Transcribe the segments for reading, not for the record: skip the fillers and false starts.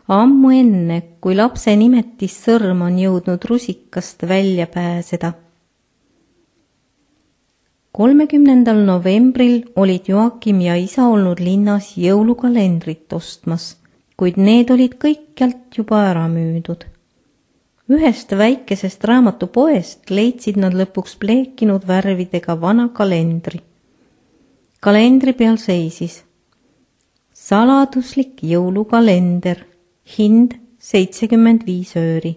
ammu enne, kui lapse nimetissõrm on jõudnud rusikast välja pääseda. 30. novembril olid Joakim ja isa olnud linnas jõulukalendrit ostmas, kuid need olid kõikjalt juba ära müüdud. Ühest väikesest raamatupoest leidsid nad lõpuks pleekinud värvidega vana kalendri. Kalendri peal seisis saladuslik jõulukalender, hind 75 ööri.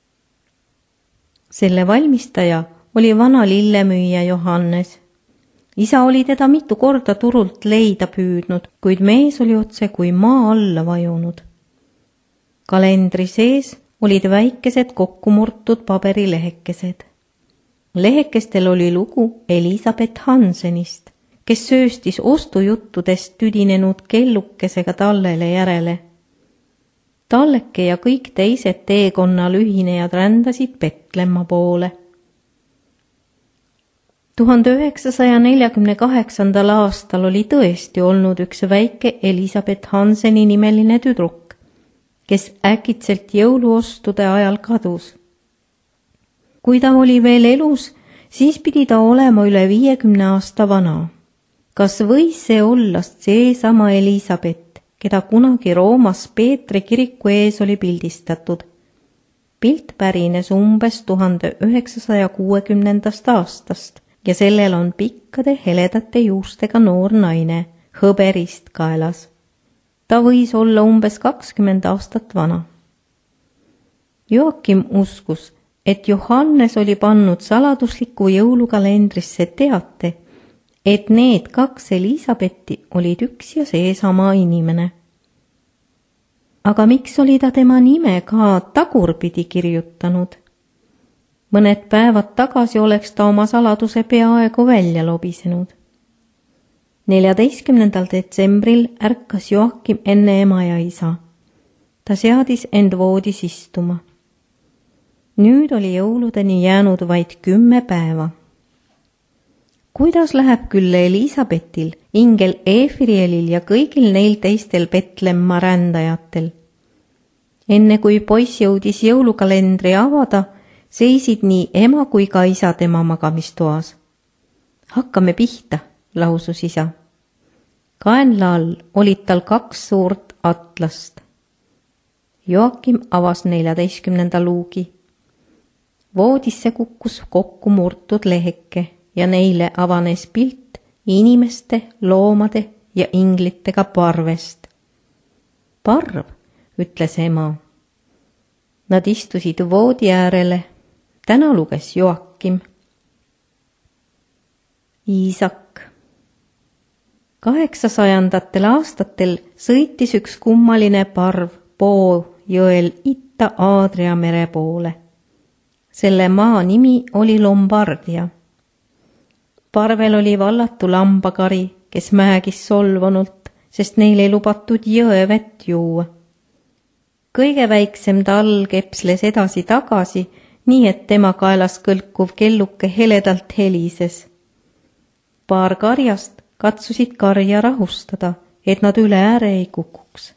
Selle valmistaja oli vana lillemüüja Johannes. Isa oli teda mitu korda turult leida püüdnud, kuid mees oli otse kui maa alla vajunud. Kalendri sees olid väikesed kokkumurtud paberilehekesed. Lehekestel oli lugu Elisabeth Hansenist, kes sööstis ostujuttudest tüdinenud kellukesega tallele järele. Talleke ja kõik teised teekonnal ühinejad rändasid Petlemma poole. 1948. aastal oli tõesti olnud üks väike Elisabeth Hanseni nimeline tüdruk, kes äkitselt jõuluostude ajal kadus. Kui ta oli veel elus, siis pidi ta olema üle 50 aasta vana. Kas võis see olla seesama Elisabeth, keda kunagi Roomas Peetri kiriku ees oli pildistatud? Pilt pärines umbes 1960. aastast ja sellel on pikkade heledate juustega noor naine, hõberist kaelas. Ta võis olla umbes 20 aastat vana. Joakim uskus, et Johannes oli pannud saladusliku jõulukalendrisse teate, et need kaks Elisabethi olid üks ja seesama inimene. Aga miks oli ta tema nime ka tagurpidi kirjutanud? Mõned päevad tagasi oleks ta oma saladuse peaaegu välja lobisenud. 14. detsembril ärkas Joakim enne ema ja isa. Ta seadis end voodis istuma. Nüüd oli jõuludeni jäänud vaid 10 päeva. Kuidas läheb küll Elisabethil, ingel Efrielil ja kõigil neil teistel Petlemma rändajatel? Enne kui poiss jõudis jõulukalendri avada, seisid nii ema kui ka isa tema magamistoas. Hakkame pihta, lausus isa. Kaenla all olid tal 2 suurt atlast. Joakim avas 14. luugi. Voodisse kukkus kokku murtud leheke ja neile avanes pilt inimeste, loomade ja inglitega parvest. Parv, ütles ema. Nad istusid voodi äärele. Täna luges Joakim. Iisak. 800. aastatel sõitis üks kummaline parv Poo jõel itta Aadria mere poole. Selle maa nimi oli Lombardia. Parvel oli vallatu lambakari, kes määgis solvunult, sest neil ei lubatud jõevett juua. Kõige väiksem tall kepsles edasi tagasi, nii et tema kaelas kõlkuv kelluke heledalt helises. Paar karjast katsusid karja rahustada, et nad üle ääre ei kukuks.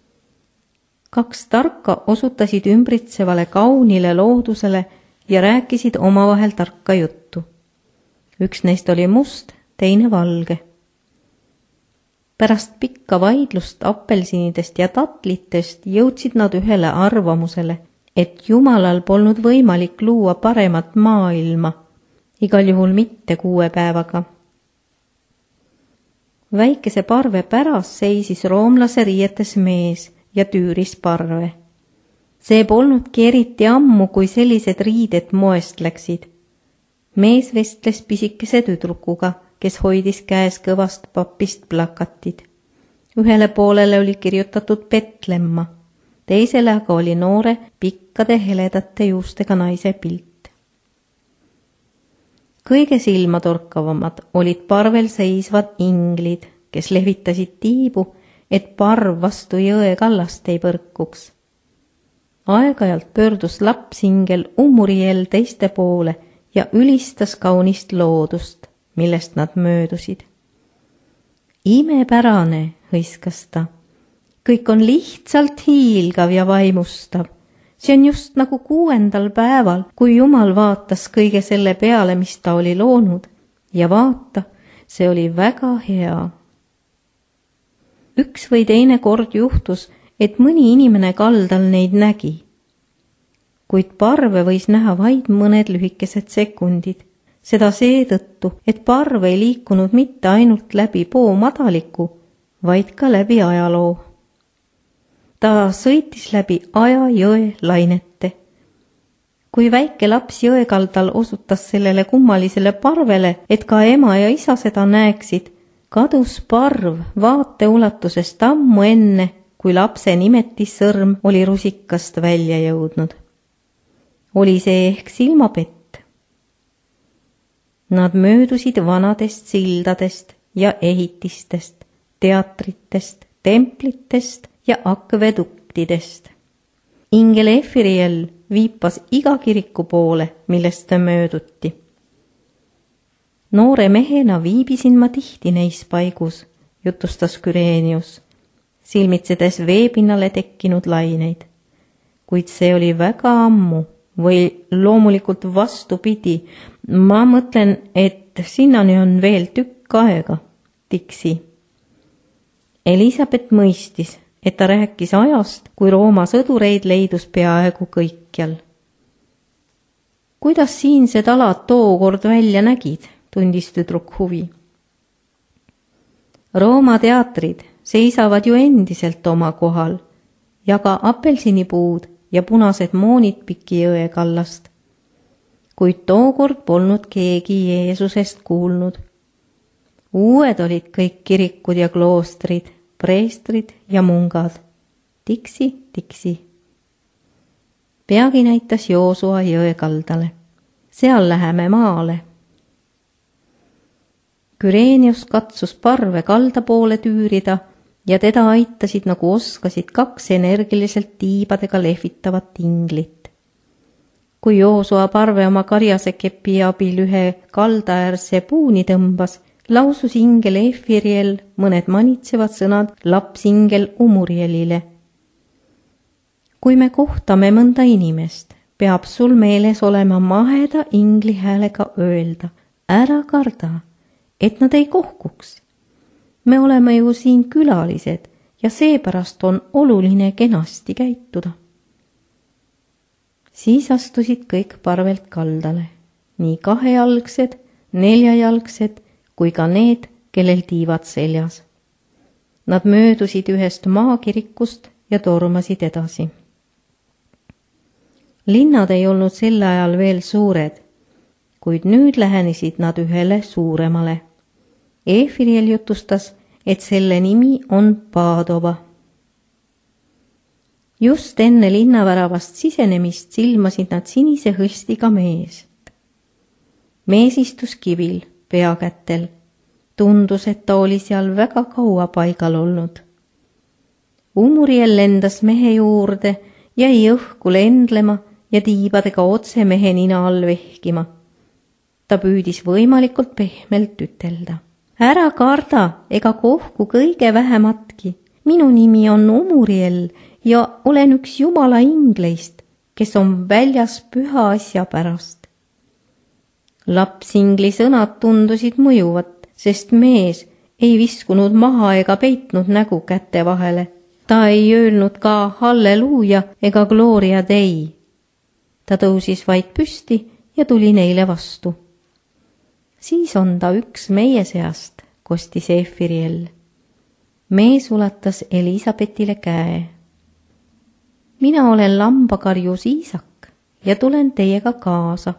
2 tarka osutasid ümbritsevale kaunile loodusele ja rääkisid omavahel tarka juttu. Üks neist oli must, teine valge. Pärast pikka vaidlust apelsinidest ja tatlitest jõudsid nad ühele arvamusele, et Jumalal polnud võimalik luua paremat maailma, igal juhul mitte 6 päevaga. Väikese parve päras seisis roomlase riietes mees ja tüüris parve. See polnudki eriti ammu, kui sellised riided moest läksid. Mees vestles pisikese tüdrukuga, kes hoidis käes kõvast papist plakatid. Ühele poolele oli kirjutatud Petlemma, teisele aga oli noore pikkade heledate juustega naise pilt. Kõige silmatorkavamad olid parvel seisvad inglid, kes lehvitasid tiibu, et parv vastu jõe kallast ei põrkuks. Aeg-ajalt pöördus lapsingel ummuriel teiste poole ja ülistas kaunist loodust, millest nad möödusid. Imepärane, hõiskas ta. kõik on lihtsalt hiilgav ja vaimustav. See on just nagu 6. päeval, kui Jumal vaatas kõige selle peale, mis ta oli loonud. Ja vaata, see oli väga hea. Üks või teine kord juhtus, et mõni inimene kaldal neid nägi. Kuid parve võis näha vaid mõned lühikesed sekundid. Seda seetõttu, et parv ei liikunud mitte ainult läbi poo madaliku, vaid ka läbi ajaloo. Ta sõitis läbi aja jõe lainete. Kui väike laps jõekaldal osutas sellele kummalisele parvele, et ka ema ja isa seda näeksid, kadus parv vaateulatusest ammu enne, kui lapse nimetissõrm oli rusikast välja jõudnud. Oli see ehk silmapett. Nad möödusid vanadest sildadest ja ehitistest, teatritest, templitest ja akveduktidest. Ingel Efiriel viipas iga kiriku poole, millest mööduti. Noore mehena viibisin ma tihti neis paigus, jutustas Küreenius, silmitsedes veepinnale tekkinud laineid. Kuid see oli väga ammu või loomulikult vastupidi. Ma mõtlen, et sinnani on veel tükk aega, tiksi. Elisabeth mõistis, et ta rääkis ajast, kui Rooma sõdureid leidus peaaegu kõikjal. Kuidas siinsed alad tookord välja nägid, tundis tüdruk huvi. Rooma teatrid seisavad ju endiselt oma kohal ja ka apelsinipuud ja punased moonid Piki jõe kallast. Kuid tookord polnud keegi Jeesusest kuulnud. Uued olid kõik kirikud ja kloostrid, preestrid ja mungad. Tiksi, tiksi. Peagi näitas Joosua jõe kaldale. Seal läheme maale. Küreenius katsus parve kalda poole tüürida ja teda aitasid nagu oskasid 2 energiliselt tiibadega lehvitavat inglit. Kui Joosua parve oma karjase kepi abil ühe kaldaäärse puuni tõmbas, lausus ingel Efiriel mõned manitsevad sõnad lapsingel Umurielile. Kui me kohtame mõnda inimest, peab sul meeles olema maheda ingli häälega öelda, ära karda, et nad ei kohkuks. Me oleme ju siin külalised ja seepärast on oluline kenasti käituda. Siis astusid kõik parvelt kaldale, nii 2-jalgsed, 4-jalgsed kui ka need, kellel tiivad seljas. Nad möödusid ühest maakirikust ja tormasid edasi. Linnad ei olnud sel ajal veel suured, kuid nüüd lähenesid nad ühele suuremale. Efiriel jutustas, et selle nimi on Padova. Just enne linnaväravast sisenemist silmasid nad sinise hõstiga meest. Mees istus kivil, peakätel. Tundus, et ta oli seal väga kaua paigal olnud. Umuriel lendas mehe juurde, jäi õhku lendlema ja tiibadega otse mehe nina all vehkima. Ta püüdis võimalikult pehmelt ütelda. Ära karda ega kohku kõige vähematki. Minu nimi on Umuriel ja olen üks Jumala ingleist, kes on väljas püha asja pärast. Lapsingli sõnad tundusid mõjuvat, sest mees ei viskunud maha ega peitnud nägu käte vahele. Ta ei öelnud ka halleluuja ega gloria dei. Ta tõusis vaid püsti ja tuli neile vastu. Siis on ta üks meie seast, kostis Efiriel. Mees ulatas Elisabetile käe. Mina olen lambakarjus Iisak ja tulen teiega kaasa.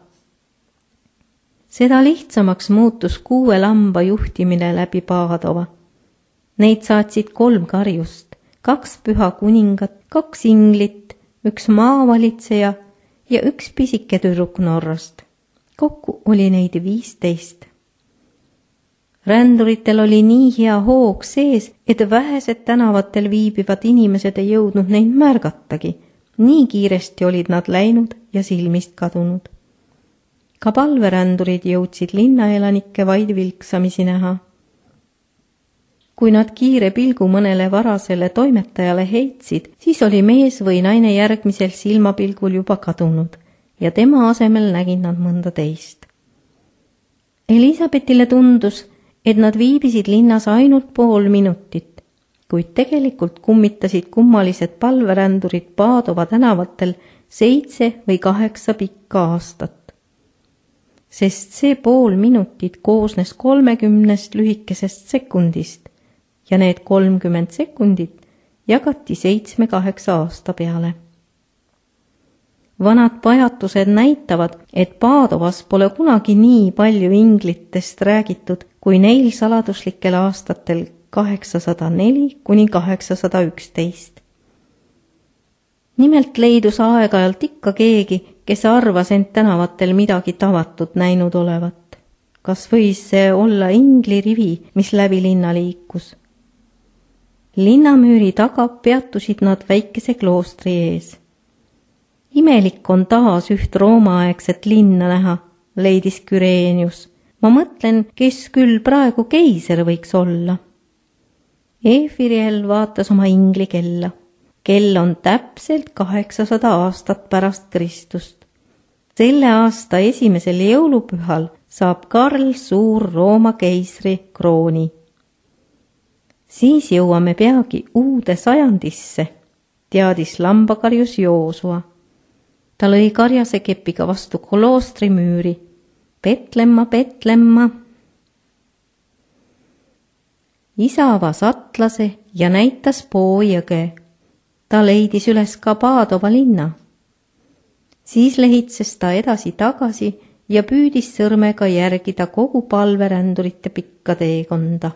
Seda lihtsamaks muutus 6 lamba juhtimine läbi Padova. Neid saatsid 3 karjust, 2 püha kuningat, 2 inglit, 1 maavalitseja ja 1 pisike tüdruk Norrast. Kokku oli neid 15. Ränduritel oli nii hea hoog sees, et vähesed tänavatel viibivad inimesed ei jõudnud neid märgatagi. Nii kiiresti olid nad läinud ja silmist kadunud. Ka palverändurid jõudsid linnaelanikke vaid vilksamisi näha. Kui nad kiire pilgu mõnele varasele toimetajale heitsid, siis oli mees või naine järgmisel silmapilgul juba kadunud ja tema asemel nägid nad mõnda teist. Elisabethile tundus, et nad viibisid linnas ainult pool minutit, kuid tegelikult kummitasid kummalised palverändurid Padova tänavatel 7 või 8 pikka aastat. Sest see pool minutit koosnes 30 lühikesest sekundist ja need 30 sekundit jagati 7-8 aasta peale. Vanad pajatused näitavad, et Padovas pole kunagi nii palju inglitest räägitud kui neil saladuslikel aastatel 804 kuni 811. Nimelt leidus aeg-ajalt ikka keegi, kes arvas end tänavatel midagi tavatut näinud olevat. Kas võis see olla ingli rivi, mis läbi linna liikus? Linnamüüri taga peatusid nad väikese kloostri ees. Imelik on taas üht roomaaegset linna näha, leidis Küreenius. Ma mõtlen, kes küll praegu keiser võiks olla. Eefiriel vaatas oma ingli kella. Kell on täpselt 800 aastat pärast Kristust. Selle aasta 1. jõulupühal saab Karl Suur Rooma keisri krooni. Siis jõuame peagi uude sajandisse, teadis lambakarjus Joosua. Ta lõi karjase kepiga vastu kloostri müüri. Petlemma, Petlemma. Isa avas atlase ja näitas Poo jõge. Ta leidis üles ka Padova linna. Siis lehitses ta edasi-tagasi ja püüdis sõrmega järgida kogu palverändurite pikka teekonda.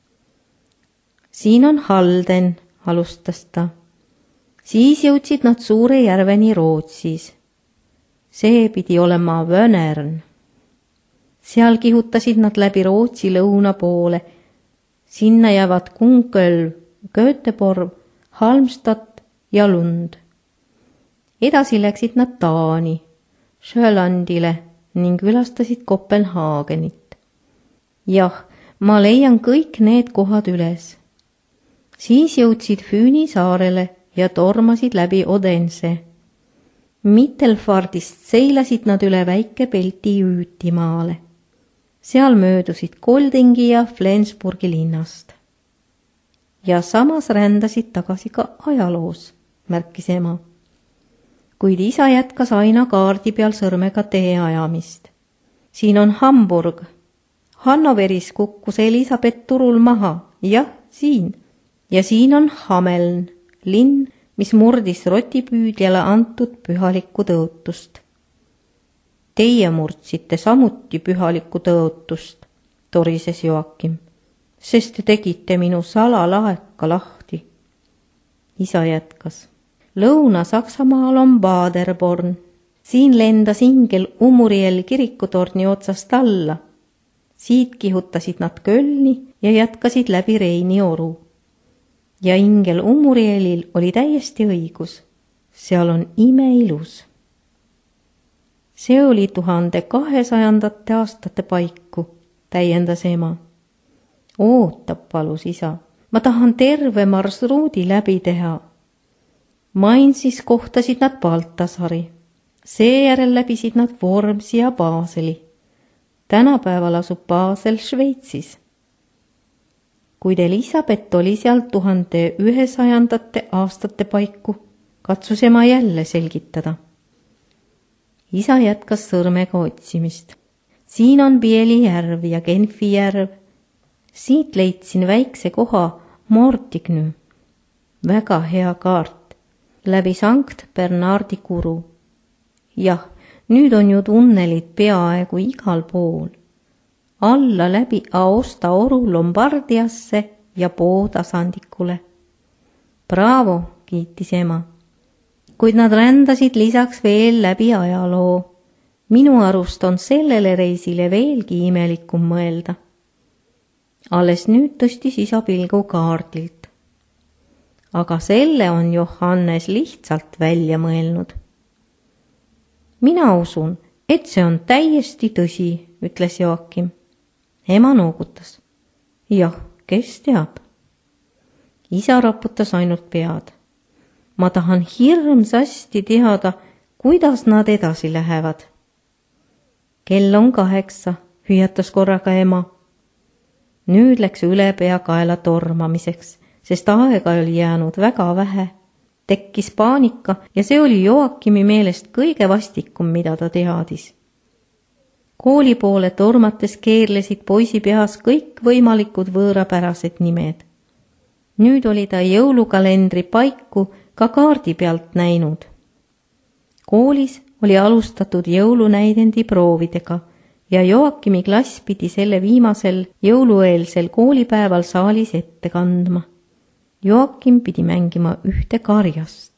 Siin on Halden, alustas ta. Siis jõudsid nad suure järveni Rootsis. See pidi olema Vönern. Seal kihutasid nad läbi Rootsi lõuna poole. Sinna jäävad Kungölv, Göteborg, Halmstad ja Lund. Edasi läksid nad Taani, Sjölandile ning külastasid Kopenhaagenit. Jah, ma leian kõik need kohad üles. Siis jõudsid Füüni saarele ja tormasid läbi Odense. Mittelfardist seilasid nad üle väike Pelti Üütimaale. Seal möödusid Koldingi ja Flensburgi linnast. Ja samas rändasid tagasi ka ajaloos, märkis ema. Kuid isa jätkas aina kaardi peal sõrmega tee ajamist. Siin on Hamburg. Hannoveris kukkus Elisabeth turul maha. Jah, siin. Ja siin on Hameln, linn, mis murdis rotipüüdjale antud pühalikku tõotust. Teie murdsite samuti pühalikku tõotust, torises Joakim, sest te tegite minu salalaeka lahti. Isa jätkas. Lõuna-Saksamaal on Paderborn. Siin lendas ingel Umuriel kirikutorni otsast alla. Siit kihutasid nad Kölni ja jätkasid läbi Reini oru. Ja ingel Umurielil oli täiesti õigus. Seal on imeilus. See oli 1200 aastate paiku, täiendas ema. Oota, palus isa. Ma tahan terve marsruudi läbi teha. Mainzis kohtasid nad Baltasari. Seejärel läbisid nad Wormsi ja Baseli. Tänapäeval asub Basel Šveitsis. Kuid Elisabeth oli seal 1100 aastate paiku, katsus ema jälle selgitada. Isa jätkas sõrmega otsimist. Siin on Bieli järv ja Genfi järv. Siit leidsin väikse koha Mortigny. Väga hea kaart. Läbi Sankt Bernardi kuru. Jah, nüüd on ju tunnelid peaaegu igal pool. Alla läbi Aosta oru Lombardiasse ja Poo tasandikule. Bravo, kiitis ema. Kuid nad rändasid lisaks veel läbi ajaloo. Minu arust on sellele reisile veelgi imelikum mõelda. Alles nüüd tõstis isa pilgu kaardilt. Aga selle on Johannes lihtsalt välja mõelnud. Mina usun, et see on täiesti tõsi, ütles Joakim. Ema noogutas. Jah, kes teab. Isa raputas ainult pead. Ma tahan hirmsasti teada, kuidas nad edasi lähevad. Kell on 8, hüüatas korraga ema. Nüüd läks ülepea kaela tormamiseks, sest aega oli jäänud väga vähe. Tekkis paanika ja see oli Joakimi meelest kõige vastikum, mida ta teadis. Kooli poole tormates keerlesid poisi peas kõik võimalikud võõrapärased nimed. Nüüd oli ta jõulukalendri paiku ka kaardi pealt näinud. Koolis oli alustatud jõulunäidendi proovidega ja Joakimi klass pidi selle viimasel jõulueelsel koolipäeval saalis ette kandma. Joakim pidi mängima ühte karjast.